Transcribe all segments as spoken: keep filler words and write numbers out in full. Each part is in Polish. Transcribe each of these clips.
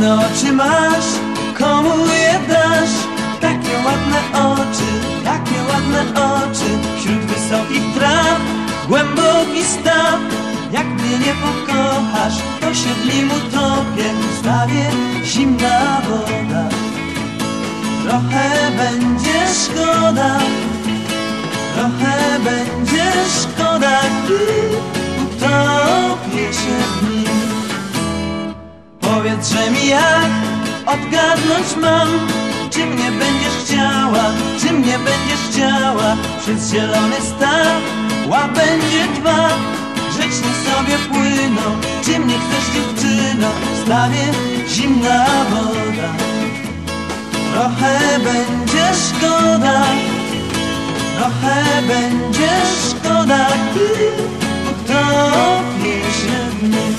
Inne oczy masz, komu je dasz? Takie ładne oczy, takie ładne oczy. Wśród wysokich traw, głęboki staw. Jak mnie nie pokochasz, to się w nim utopię. W stawie zimna woda. Trochę będzie szkoda, trochę będzie szkoda, gdy utopię się w nim. Powiedz, że mi jak odgadnąć mam, czy mnie będziesz chciała, czy mnie będziesz chciała. Przez zielony staw łabędzie dwa grzecznie sobie płyną. Czy mnie chcesz, dziewczyno? W stawie zimna woda. Trochę będzie szkoda, trochę będzie szkoda, gdy utopię się w nim.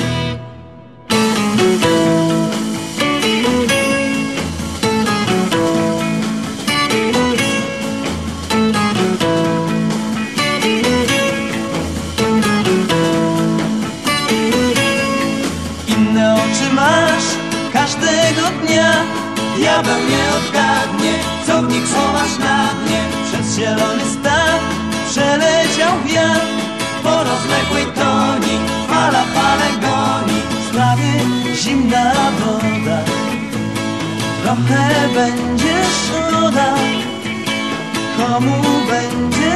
Inne oczy masz każdego dnia. Diabeł nie odgadnie, co w nich chowasz na dnie. Przez zielony staw przeleciał wiatr. Po rozległej toni fala falę goni. W stawie zimna woda. Trochę będzie szkoda, komu będzie